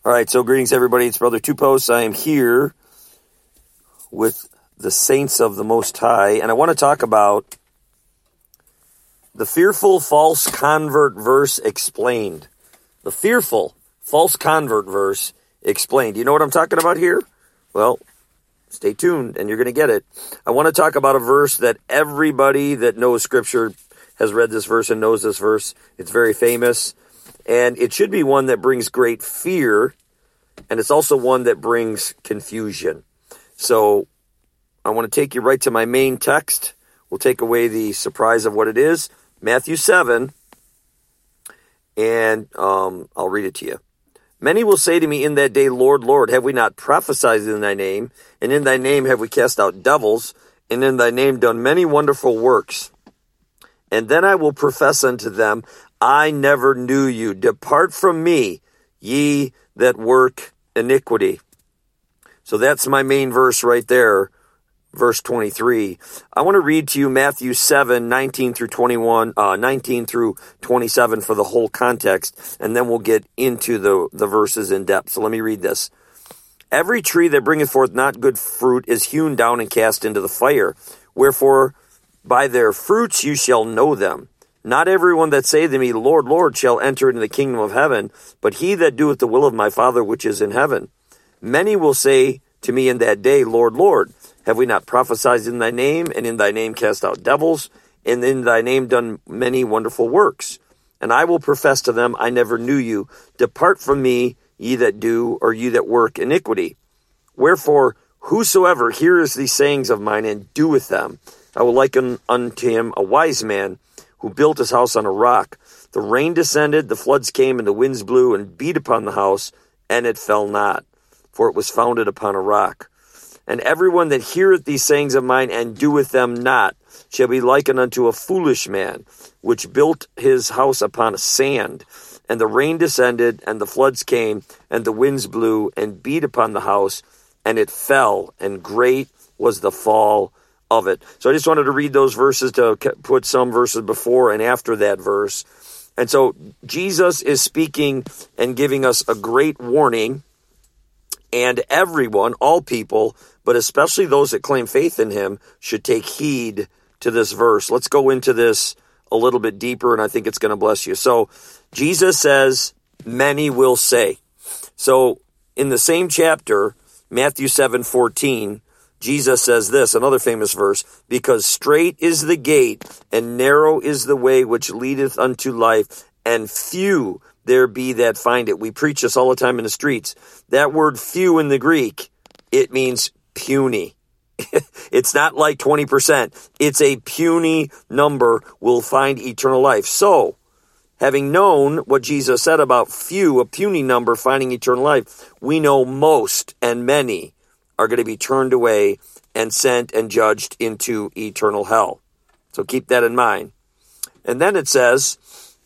All right, so greetings, everybody. It's Brother Two Posts. I am here with the saints of the Most High, and I want to talk about the fearful false convert verse explained. The fearful false convert verse explained. You know what I'm talking about here? Well, stay tuned, and you're going to get it. I want to talk about a verse that everybody that knows Scripture has read this verse and knows this verse. It's very famous. And it should be one that brings great fear, and it's also one that brings confusion. So I want to take you right to my main text. We'll take away the surprise of what it is. Matthew 7, and I'll read it to you. Many will say to me in that day, Lord, Lord, have we not prophesied in thy name? And in thy name have we cast out devils? And in thy name done many wonderful works? And then I will profess unto them, I never knew you. Depart from me, ye that work iniquity. So that's my main verse right there, verse 23. I want to read to you Matthew 7, 19 through 27 for the whole context, and then we'll get into the verses in depth. So let me read this. Every tree that bringeth forth not good fruit is hewn down and cast into the fire. Wherefore, by their fruits you shall know them. Not everyone that saith to me, Lord, Lord, shall enter into the kingdom of heaven, but he that doeth the will of my Father which is in heaven. Many will say to me in that day, Lord, Lord, have we not prophesied in thy name, and in thy name cast out devils, and in thy name done many wonderful works? And I will profess to them, I never knew you. Depart from me, ye that do, or ye that work iniquity. Wherefore, whosoever heareth these sayings of mine and doeth them, I will liken unto him a wise man who built his house on a rock. The rain descended, the floods came, and the winds blew and beat upon the house, and it fell not, for it was founded upon a rock. And everyone that heareth these sayings of mine and doeth them not shall be likened unto a foolish man, which built his house upon a sand. And the rain descended, and the floods came, and the winds blew and beat upon the house, and it fell, and great was the fall of it. So I just wanted to read those verses to put some verses before and after that verse. And so Jesus is speaking and giving us a great warning, and everyone, all people, but especially those that claim faith in him, should take heed to this verse. Let's go into this a little bit deeper, and I think it's going to bless you. So Jesus says, many will say. So in the same chapter, Matthew 7:14, Jesus says this, another famous verse, because straight is the gate, and narrow is the way which leadeth unto life, and few there be that find it. We preach this all the time in the streets. That word few in the Greek, it means puny. It's not like 20%. It's a puny number will find eternal life. So, having known what Jesus said about few, a puny number finding eternal life, we know most and many are going to be turned away and sent and judged into eternal hell. So keep that in mind. And then it says,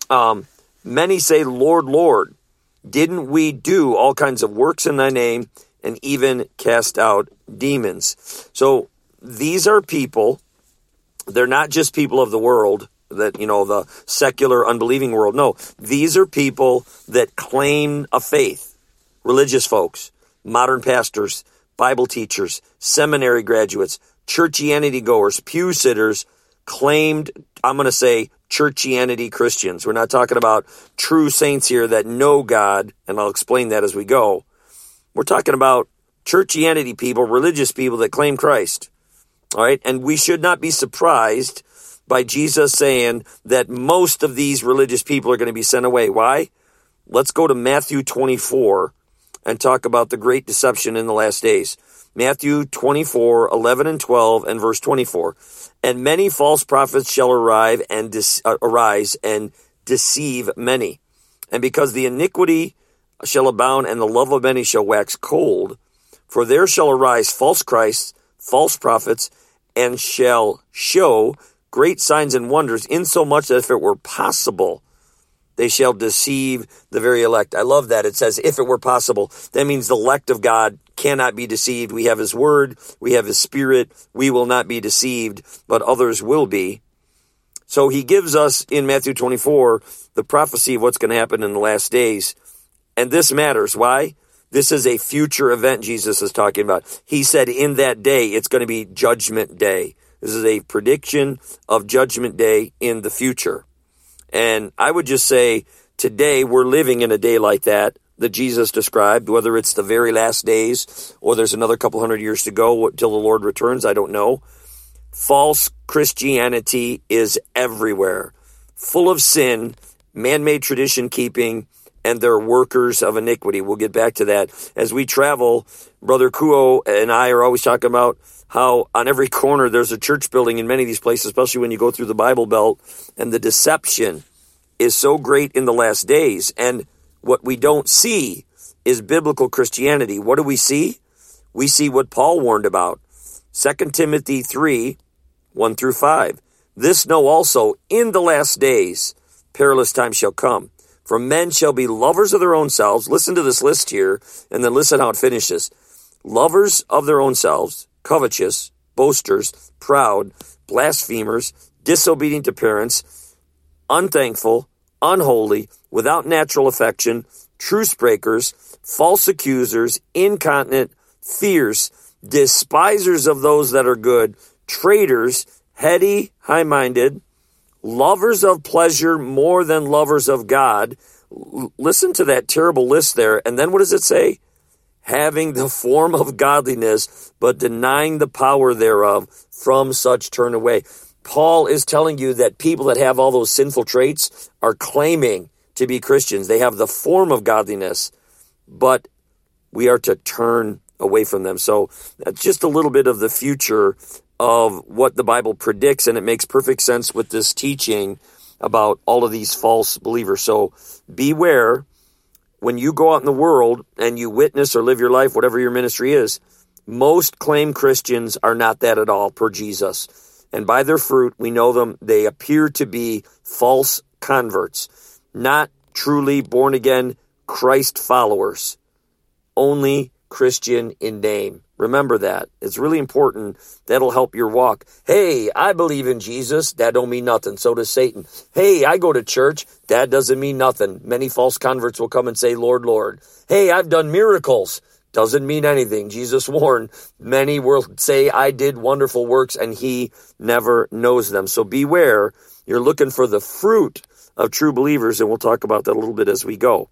many say, Lord, Lord, didn't we do all kinds of works in thy name and even cast out demons? So these are people, they're not just people of the world, that, the secular, unbelieving world. No, these are people that claim a faith. Religious folks, modern pastors, Bible teachers, seminary graduates, churchianity goers, pew sitters, claimed, I'm going to say, churchianity Christians. We're not talking about true saints here that know God, and I'll explain that as we go. We're talking about churchianity people, religious people that claim Christ. All right, and we should not be surprised by Jesus saying that most of these religious people are going to be sent away. Why? Let's go to Matthew 24 and talk about the great deception in the last days. Matthew 24, 11 and 12, and verse 24. And many false prophets shall arise and deceive many. And because the iniquity shall abound and the love of many shall wax cold, for there shall arise false Christs, false prophets, and shall show great signs and wonders, insomuch that if it were possible, they shall deceive the very elect. I love that. It says, if it were possible. That means the elect of God cannot be deceived. We have his word. We have his spirit. We will not be deceived, but others will be. So he gives us in Matthew 24 the prophecy of what's going to happen in the last days. And this matters. Why? This is a future event Jesus is talking about. He said in that day, it's going to be Judgment Day. This is a prediction of Judgment Day in the future. And I would just say today we're living in a day like that Jesus described, whether it's the very last days or there's another couple hundred years to go till the Lord returns, I don't know. False Christianity is everywhere, full of sin, man-made tradition keeping, and they're workers of iniquity. We'll get back to that. As we travel, Brother Kuo and I are always talking about how on every corner there's a church building in many of these places, especially when you go through the Bible Belt, and the deception is so great in the last days. And what we don't see is biblical Christianity. What do we see? We see what Paul warned about. 2 Timothy 3, 1 through 5. This know also, in the last days, perilous times shall come. For men shall be lovers of their own selves. Listen to this list here, and then listen how it finishes. Lovers of their own selves, covetous, boasters, proud, blasphemers, disobedient to parents, unthankful, unholy, without natural affection, truce breakers, false accusers, incontinent, fierce, despisers of those that are good, traitors, heady, high-minded, lovers of pleasure more than lovers of God. Listen to that terrible list there. And then what does it say? Having the form of godliness, but denying the power thereof, from such turn away. Paul is telling you that people that have all those sinful traits are claiming to be Christians. They have the form of godliness, but we are to turn away from them. So that's just a little bit of the future of what the Bible predicts, and it makes perfect sense with this teaching about all of these false believers. So beware when you go out in the world and you witness or live your life, whatever your ministry is. Most claim Christians are not that at all, per Jesus. And by their fruit, we know them. They appear to be false converts, not truly born-again Christ followers, only Christian in name. Remember that. It's really important. That'll help your walk. Hey, I believe in Jesus. That don't mean nothing. So does Satan. Hey, I go to church. That doesn't mean nothing. Many false converts will come and say, Lord, Lord. Hey, I've done miracles. Doesn't mean anything. Jesus warned, many will say, I did wonderful works, and he never knows them. So beware. You're looking for the fruit of true believers, and we'll talk about that a little bit as we go.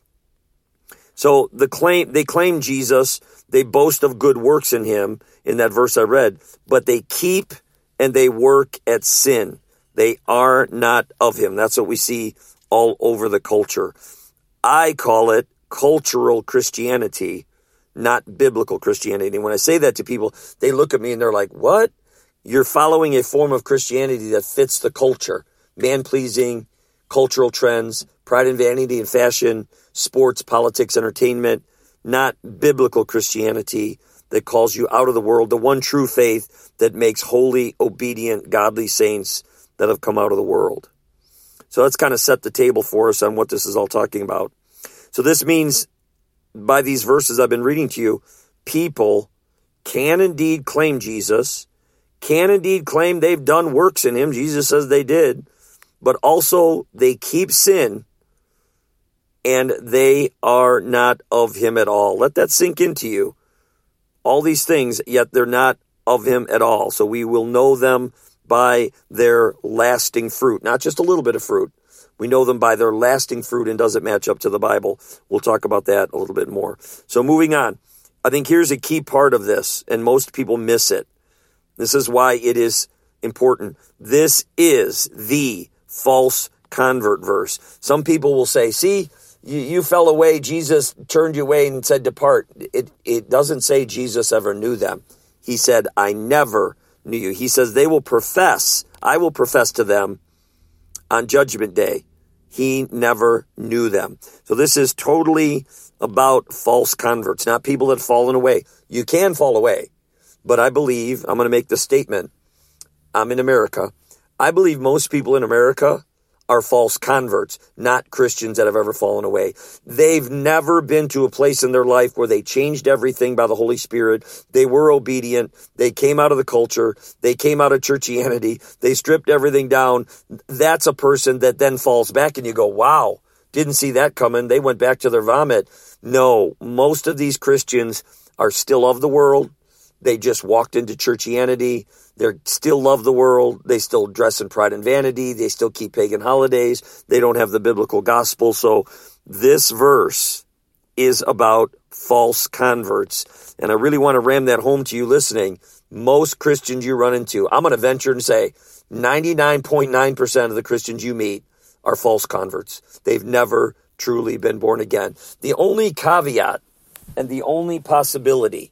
So they claim Jesus, they boast of good works in him, in that verse I read, but they keep and they work at sin. They are not of him. That's what we see all over the culture. I call it cultural Christianity, not biblical Christianity. And when I say that to people, they look at me and they're like, what? You're following a form of Christianity that fits the culture. Man-pleasing, cultural trends, pride and vanity and fashion, sports, politics, entertainment, not biblical Christianity that calls you out of the world, the one true faith that makes holy, obedient, godly saints that have come out of the world. So let's kind of set the table for us on what this is all talking about. So this means, by these verses I've been reading to you, people can indeed claim Jesus, can indeed claim they've done works in him. Jesus says they did, but also they keep sin, and they are not of him at all. Let that sink into you. All these things, yet they're not of him at all. So we will know them by their lasting fruit, not just a little bit of fruit. We know them by their lasting fruit, and does it match up to the Bible? We'll talk about that a little bit more. So moving on, I think here's a key part of this, and most people miss it. This is why it is important. This is the false convert verse. Some people will say, see, you fell away, Jesus turned you away and said, depart. It doesn't say Jesus ever knew them. He said, I never knew you. He says, they will profess, I will profess to them on Judgment Day. He never knew them. So this is totally about false converts, not people that have fallen away. You can fall away, but I believe, I'm going to make the statement, I'm in America. I believe most people in America are false converts, not Christians that have ever fallen away. They've never been to a place in their life where they changed everything by the Holy Spirit. They were obedient. They came out of the culture. They came out of churchianity. They stripped everything down. That's a person that then falls back and you go, wow, didn't see that coming. They went back to their vomit. No, most of these Christians are still of the world. They just walked into churchianity. They still love the world. They still dress in pride and vanity. They still keep pagan holidays. They don't have the biblical gospel. So this verse is about false converts. And I really want to ram that home to you listening. Most Christians you run into, I'm going to venture and say 99.9% of the Christians you meet are false converts. They've never truly been born again. The only caveat and the only possibility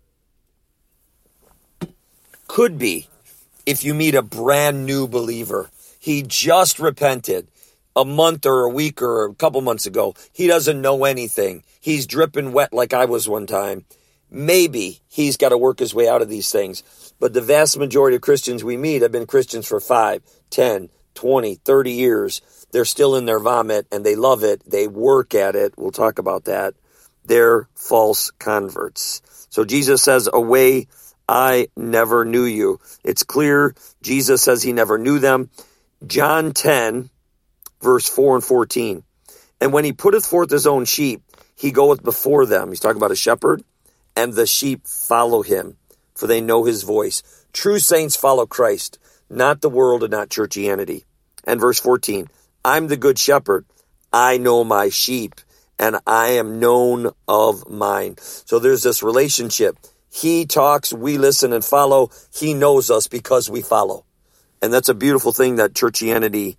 could be if you meet a brand new believer. He just repented a month or a week or a couple months ago. He doesn't know anything. He's dripping wet like I was one time. Maybe he's got to work his way out of these things. But the vast majority of Christians we meet have been Christians for 5, 10, 20, 30 years. They're still in their vomit and they love it. They work at it. We'll talk about that. They're false converts. So Jesus says, away, I never knew you. It's clear Jesus says he never knew them. John 10, verse 4 and 14. And when he putteth forth his own sheep, he goeth before them. He's talking about a shepherd. And the sheep follow him, for they know his voice. True saints follow Christ, not the world and not churchianity. And verse 14, I'm the good shepherd. I know my sheep, and I am known of mine. So there's this relationship. He talks, we listen and follow. He knows us because we follow. And that's a beautiful thing that churchianity,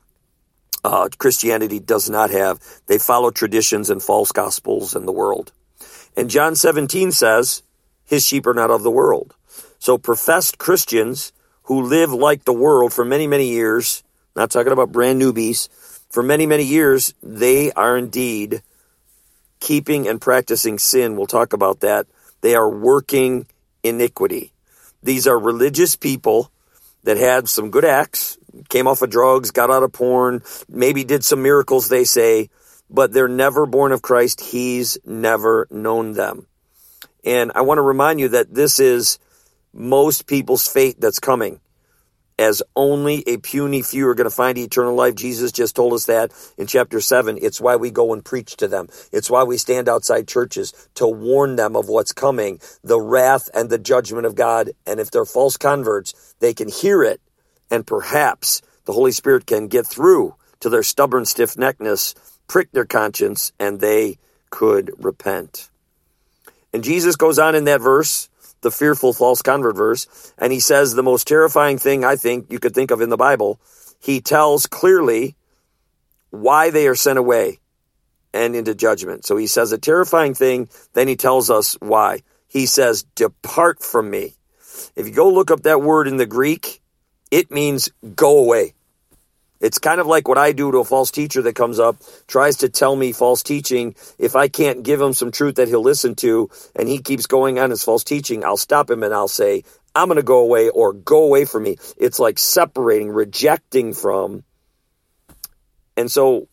Christianity does not have. They follow traditions and false gospels in the world. And John 17 says, his sheep are not of the world. So professed Christians who live like the world for many, many years, not talking about brand newbies, for many, many years, they are indeed keeping and practicing sin. We'll talk about that. They are working iniquity. These are religious people that had some good acts, came off of drugs, got out of porn, maybe did some miracles, they say, but they're never born of Christ. He's never known them. And I want to remind you that this is most people's fate that's coming, as only a puny few are going to find eternal life. Jesus just told us that in chapter 7. It's why we go and preach to them. It's why we stand outside churches to warn them of what's coming, the wrath and the judgment of God. And if they're false converts, they can hear it, and perhaps the Holy Spirit can get through to their stubborn stiff-neckedness, prick their conscience, and they could repent. And Jesus goes on in that verse, the fearful false convert verse, and he says the most terrifying thing I think you could think of in the Bible. He tells clearly why they are sent away and into judgment. So he says a terrifying thing, then he tells us why. He says, depart from me. If you go look up that word in the Greek, it means go away. It's kind of like what I do to a false teacher that comes up, tries to tell me false teaching. If I can't give him some truth that he'll listen to, and he keeps going on his false teaching, I'll stop him and I'll say, I'm going to go away, or go away from me. It's like separating, rejecting from. And so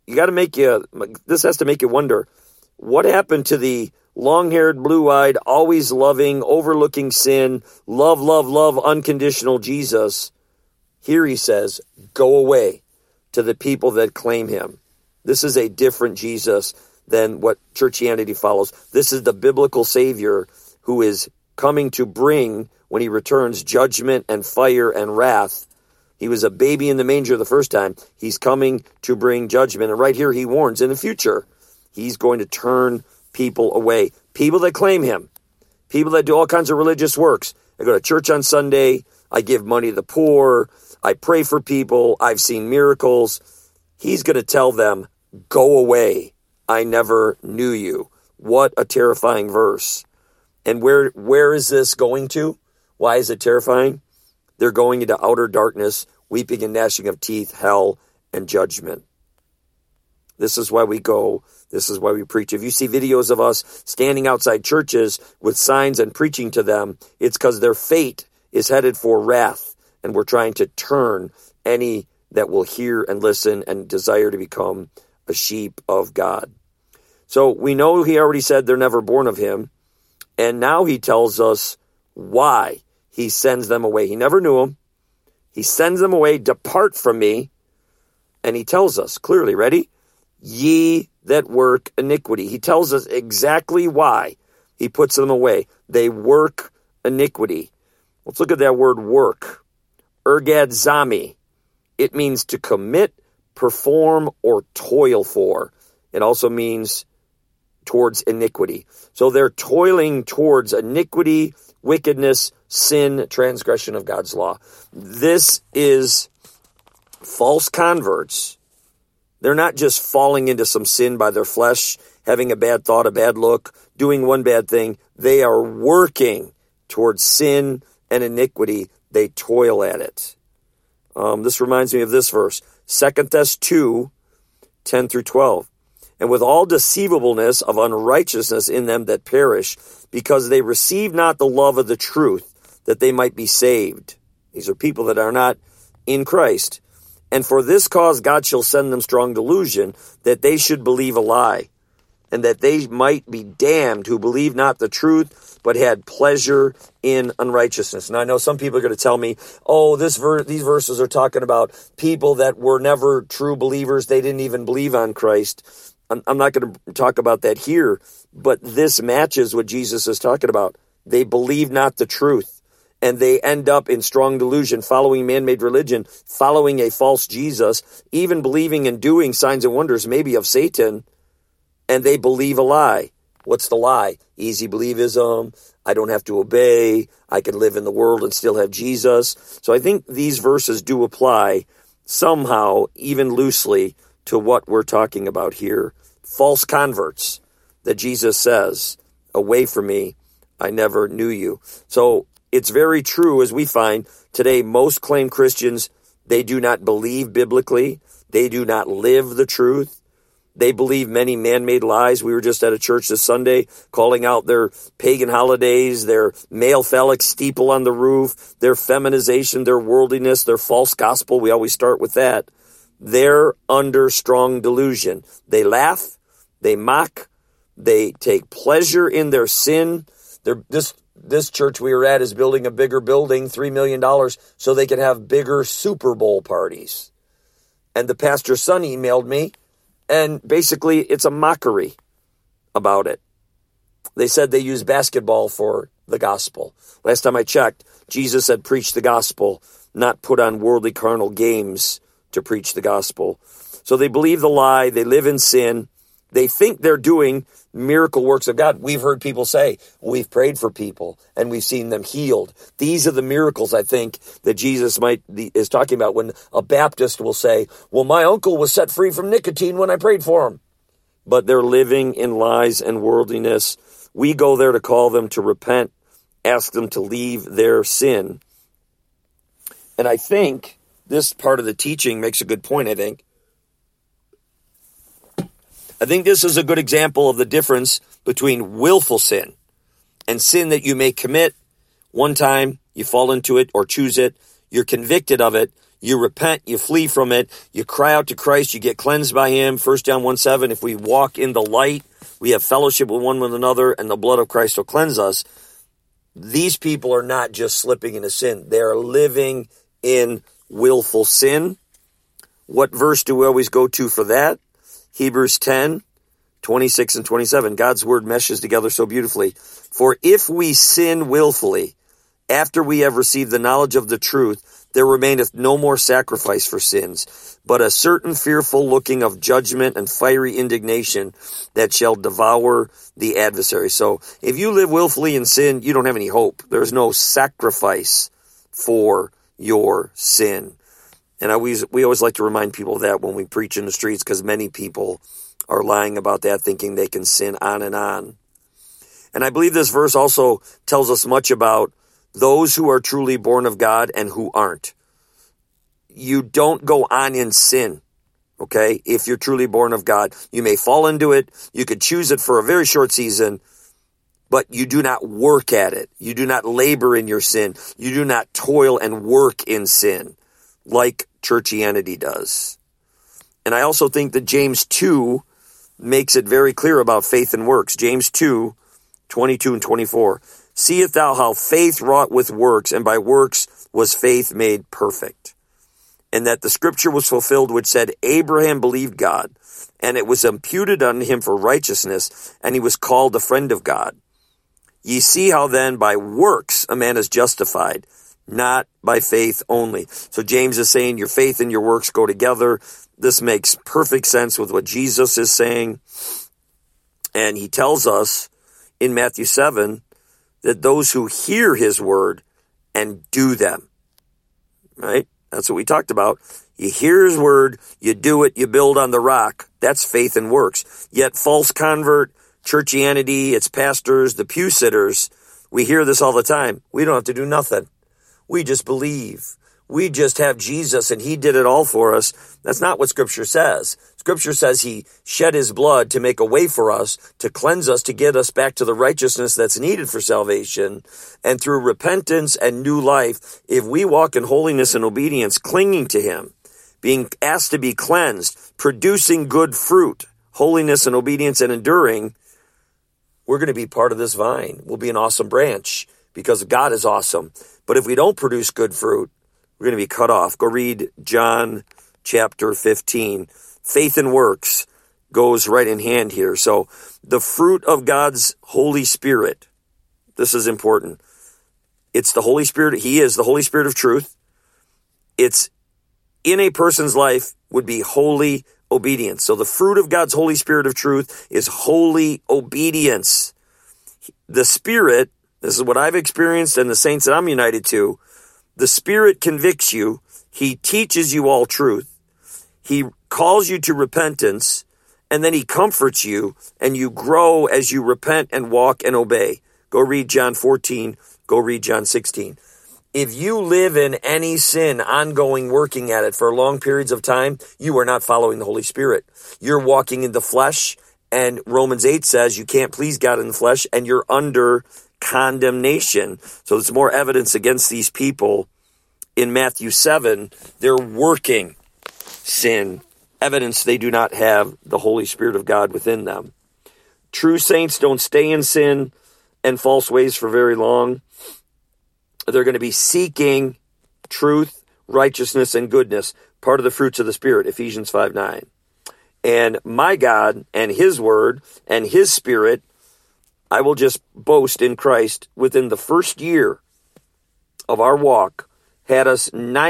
this has to make you wonder, what happened to the long-haired, blue-eyed, always loving, overlooking sin, love, love, love, unconditional Jesus? Here he says, go away to the people that claim him. This is a different Jesus than what churchianity follows. This is the biblical Savior who is coming to bring, when he returns, judgment and fire and wrath. He was a baby in the manger the first time. He's coming to bring judgment. And right here he warns, in the future, he's going to turn people away. People that claim him. People that do all kinds of religious works. I go to church on Sunday. I give money to the poor. I pray for people. I've seen miracles. He's going to tell them, go away. I never knew you. What a terrifying verse. And where is this going to? Why is it terrifying? They're going into outer darkness, weeping and gnashing of teeth, hell, and judgment. This is why we go. This is why we preach. If you see videos of us standing outside churches with signs and preaching to them, it's because their fate is headed for wrath. And we're trying to turn any that will hear and listen and desire to become a sheep of God. So we know he already said they're never born of him. And now he tells us why he sends them away. He never knew them. He sends them away, depart from me. And he tells us clearly, ready? Ye that work iniquity. He tells us exactly why he puts them away. They work iniquity. Let's look at that word work. Ergadzami. It means to commit, perform, or toil for. It also means towards iniquity. So they're toiling towards iniquity, wickedness, sin, transgression of God's law. This is false converts. They're not just falling into some sin by their flesh, having a bad thought, a bad look, doing one bad thing. They are working towards sin and iniquity. They toil at it. This reminds me of this verse, 2 Thess 2, 10 through 12. And with all deceivableness of unrighteousness in them that perish, because they receive not the love of the truth, that they might be saved. These are people that are not in Christ. And for this cause God shall send them strong delusion, that they should believe a lie, and that they might be damned who believe not the truth, but had pleasure in unrighteousness. And I know some people are going to tell me, oh, these verses are talking about people that were never true believers. They didn't even believe on Christ. I'm not going to talk about that here, but this matches what Jesus is talking about. They believe not the truth, and they end up in strong delusion, following man-made religion, following a false Jesus, even believing and doing signs and wonders, maybe of Satan, and they believe a lie. What's the lie? Easy believism. I don't have to obey. I can live in the world and still have Jesus. So I think these verses do apply somehow, even loosely, to what we're talking about here. False converts that Jesus says, away from me, I never knew you. So it's very true, as we find today, most claim Christians, they do not believe biblically. They do not live the truth. They believe many man-made lies. We were just at a church this Sunday calling out their pagan holidays, their male phallic steeple on the roof, their feminization, their worldliness, their false gospel. We always start with that. They're under strong delusion. They laugh, they mock, they take pleasure in their sin. This church we were at is building a bigger building, $3 million, so they can have bigger Super Bowl parties. And the pastor's son emailed me, and basically it's a mockery about it. They said they use basketball for the gospel. Last time I checked, Jesus said preach the gospel, not put on worldly carnal games to preach the gospel. So they believe the lie. They live in sin. They think they're doing miracle works of God. We've heard people say, we've prayed for people and we've seen them healed. These are the miracles, I think, that Jesus is talking about when a Baptist will say, well, my uncle was set free from nicotine when I prayed for him. But they're living in lies and worldliness. We go there to call them to repent, ask them to leave their sin. And I think this part of the teaching makes a good point, I think this is a good example of the difference between willful sin and sin that you may commit one time, you fall into it or choose it, you're convicted of it, you repent, you flee from it, you cry out to Christ, you get cleansed by him. 1 John 1:7, if we walk in the light, we have fellowship with one another, and the blood of Christ will cleanse us. These people are not just slipping into sin. They are living in willful sin. What verse do we always go to for that? Hebrews 10, 26 and 27. God's word meshes together so beautifully. For if we sin willfully, after we have received the knowledge of the truth, there remaineth no more sacrifice for sins, but a certain fearful looking of judgment and fiery indignation that shall devour the adversary. So if you live willfully in sin, you don't have any hope. There's no sacrifice for your sin. And we always like to remind people of that when we preach in the streets, because many people are lying about that, thinking they can sin on and on. And I believe this verse also tells us much about those who are truly born of God and who aren't. You don't go on in sin, okay? If you're truly born of God, you may fall into it. You could choose it for a very short season, but you do not work at it. You do not labor in your sin. You do not toil and work in sin like churchianity does. And I also think that James 2 makes it very clear about faith and works. James 2, 22 and 24. Seest thou how faith wrought with works, and by works was faith made perfect. and that the scripture was fulfilled which said, Abraham believed God, and it was imputed unto him for righteousness, and he was called the friend of God. Ye see how then by works a man is justified, not by faith only. So James is saying your faith and your works go together. This makes perfect sense with what Jesus is saying. And he tells us in Matthew 7 that those who hear his word and do them, right? That's what we talked about. You hear his word, you do it, you build on the rock. That's faith and works. Yet false convert, churchianity, its pastors, the pew sitters, we hear this all the time. We don't have to do nothing. We just believe. We just have Jesus and he did it all for us. That's not what Scripture says. Scripture says he shed his blood to make a way for us, to cleanse us, to get us back to the righteousness that's needed for salvation. And through repentance and new life, if we walk in holiness and obedience, clinging to him, being asked to be cleansed, producing good fruit, holiness and obedience and enduring, we're going to be part of this vine. We'll be an awesome branch because God is awesome. But if we don't produce good fruit, we're going to be cut off. Go read John chapter 15. Faith and works goes right in hand here. So the fruit of God's Holy Spirit, this is important. It's the Holy Spirit. He is the Holy Spirit of truth. It's in a person's life would be holy obedience. So the fruit of God's Holy Spirit of truth is holy obedience. The Spirit, this is what I've experienced and the saints that I'm united to, the Spirit convicts you. He teaches you all truth. He calls you to repentance, and then he comforts you, and you grow as you repent and walk and obey. Go read John 14. Go read John 16. If you live in any sin, ongoing, working at it for long periods of time, you are not following the Holy Spirit. You're walking in the flesh, and Romans 8 says you can't please God in the flesh, and you're under condemnation. So there's more evidence against these people in Matthew 7. They're working sin, evidence they do not have the Holy Spirit of God within them. True saints don't stay in sin and false ways for very long. They're going to be seeking truth, righteousness, and goodness, part of the fruits of the Spirit, Ephesians 5:9. And my God and his word and his Spirit, I will just boast in Christ, within the first year of our walk, had us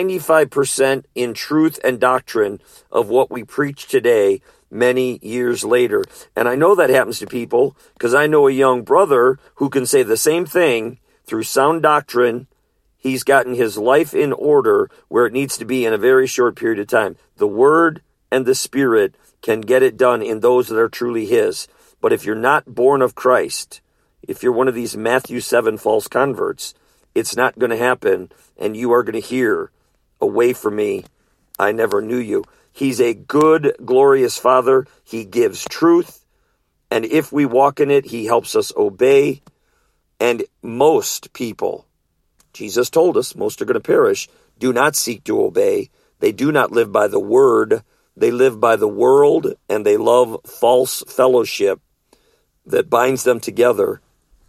95% in truth and doctrine of what we preach today many years later. And I know that happens to people because I know a young brother who can say the same thing through sound doctrine. He's gotten his life in order where it needs to be in a very short period of time. The Word and the Spirit can get it done in those that are truly his. But if you're not born of Christ, if you're one of these Matthew 7 false converts, it's not going to happen, and you are going to hear, away from me, I never knew you. He's a good, glorious Father. He gives truth, and if we walk in it, he helps us obey. And most people, Jesus told us, most are going to perish, do not seek to obey. They do not live by the word. They live by the world, and they love false fellowship that binds them together.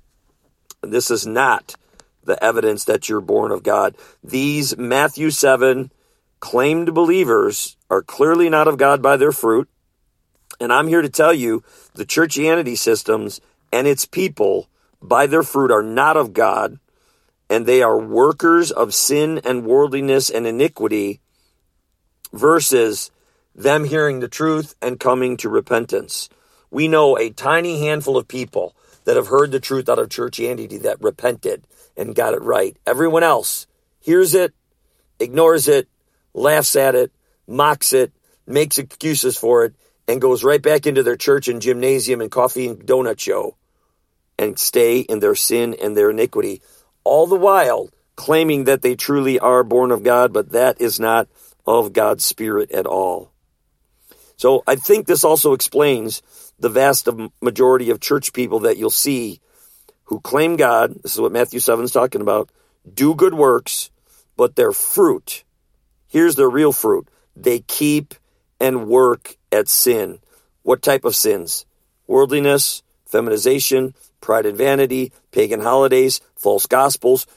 And this is not the evidence that you're born of God. These Matthew 7 claimed believers are clearly not of God by their fruit. And I'm here to tell you, the churchianity systems and its people by their fruit are not of God, and they are workers of sin and worldliness and iniquity, versus them hearing the truth and coming to repentance. We know a tiny handful of people that have heard the truth out of churchianity that repented and got it right. Everyone else hears it, ignores it, laughs at it, mocks it, makes excuses for it, and goes right back into their church and gymnasium and coffee and donut show and stay in their sin and their iniquity, all the while claiming that they truly are born of God, but that is not of God's Spirit at all. So I think this also explains the vast majority of church people that you'll see who claim God, this is what Matthew 7 is talking about, do good works, but their fruit, here's their real fruit, they keep and work at sin. What type of sins? Worldliness, feminization, pride and vanity, pagan holidays, false gospels,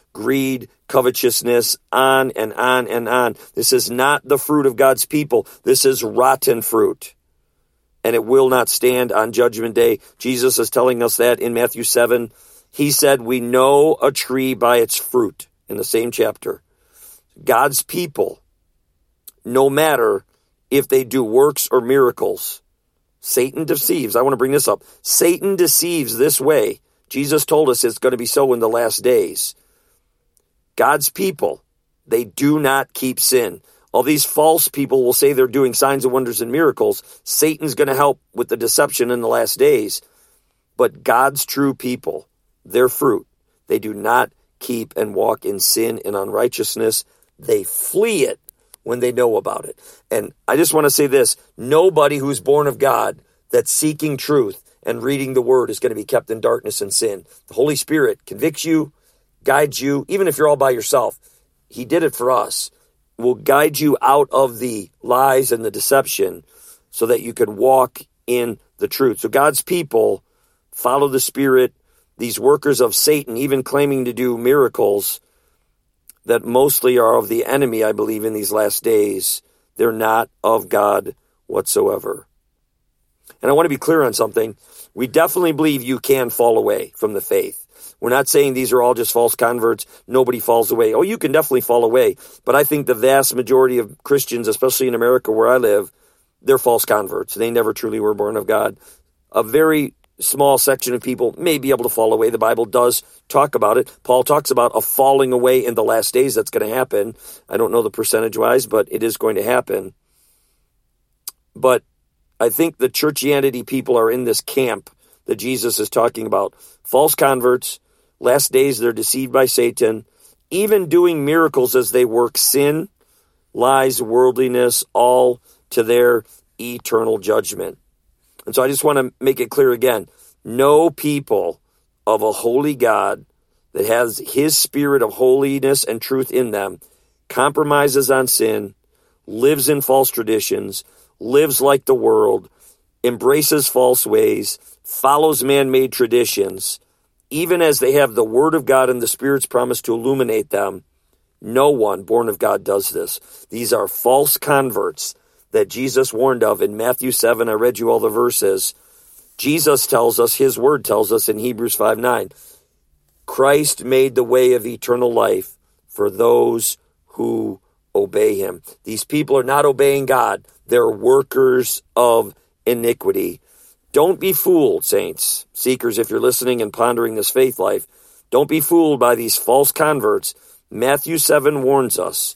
greed, covetousness, on and on and on. This is not the fruit of God's people. This is rotten fruit. And it will not stand on Judgment Day. Jesus is telling us that in Matthew 7. He said, we know a tree by its fruit, in the same chapter. God's people, no matter if they do works or miracles, Satan deceives. I want to bring this up. Satan deceives this way. Jesus told us it's going to be so in the last days. God's people, they do not keep sin. All these false people will say they're doing signs and wonders and miracles. Satan's going to help with the deception in the last days. But God's true people, their fruit, they do not keep and walk in sin and unrighteousness. They flee it when they know about it. And I just want to say this, nobody who's born of God that's seeking truth and reading the word is going to be kept in darkness and sin. The Holy Spirit convicts you, guides you, even if you're all by yourself. He did it for us. Will guide you out of the lies and the deception so that you can walk in the truth. So God's people follow the Spirit. These workers of Satan, even claiming to do miracles that mostly are of the enemy, I believe, in these last days, they're not of God whatsoever. And I want to be clear on something. We definitely believe you can fall away from the faith. We're not saying these are all just false converts. Nobody falls away. Oh, you can definitely fall away. But I think the vast majority of Christians, especially in America where I live, they're false converts. They never truly were born of God. A very small section of people may be able to fall away. The Bible does talk about it. Paul talks about a falling away in the last days that's going to happen. I don't know the percentage-wise, but it is going to happen. But I think the churchianity people are in this camp that Jesus is talking about. False converts, last days they're deceived by Satan, even doing miracles as they work sin, lies, worldliness, all to their eternal judgment. And so I just want to make it clear again, no people of a holy God that has his spirit of holiness and truth in them compromises on sin, lives in false traditions, lives like the world, embraces false ways, follows man-made traditions, even as they have the Word of God and the Spirit's promise to illuminate them. No one born of God does this. These are false converts that Jesus warned of in Matthew 7. I read you all the verses. Jesus tells us, his word tells us in Hebrews 5:9, Christ made the way of eternal life for those who obey him. These people are not obeying God. They're workers of iniquity. Don't be fooled, saints, seekers, if you're listening and pondering this faith life. Don't be fooled by these false converts. Matthew 7 warns us,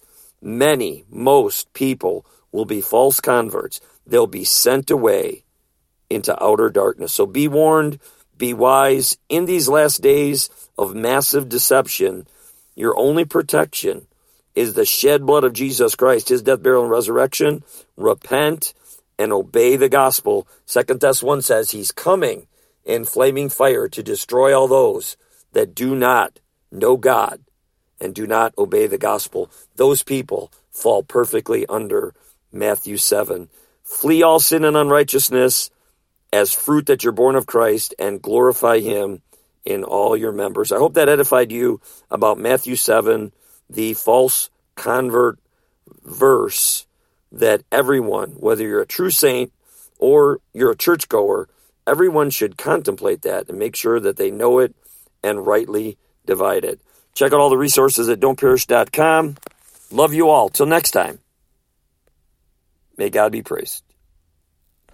most people will be false converts. They'll be sent away into outer darkness. So be warned, be wise. In these last days of massive deception, your only protection is the shed blood of Jesus Christ, his death, burial, and resurrection. Repent and obey the gospel. 2 Thess 1 says he's coming in flaming fire to destroy all those that do not know God and do not obey the gospel. Those people fall perfectly under Matthew 7. Flee all sin and unrighteousness as fruit that you're born of Christ, and glorify him in all your members. I hope that edified you about Matthew 7, the false convert verse that everyone, whether you're a true saint or you're a churchgoer, everyone should contemplate that and make sure that they know it and rightly divide it. Check out all the resources at don'tperish.com. Love you all. Till next time. May God be praised.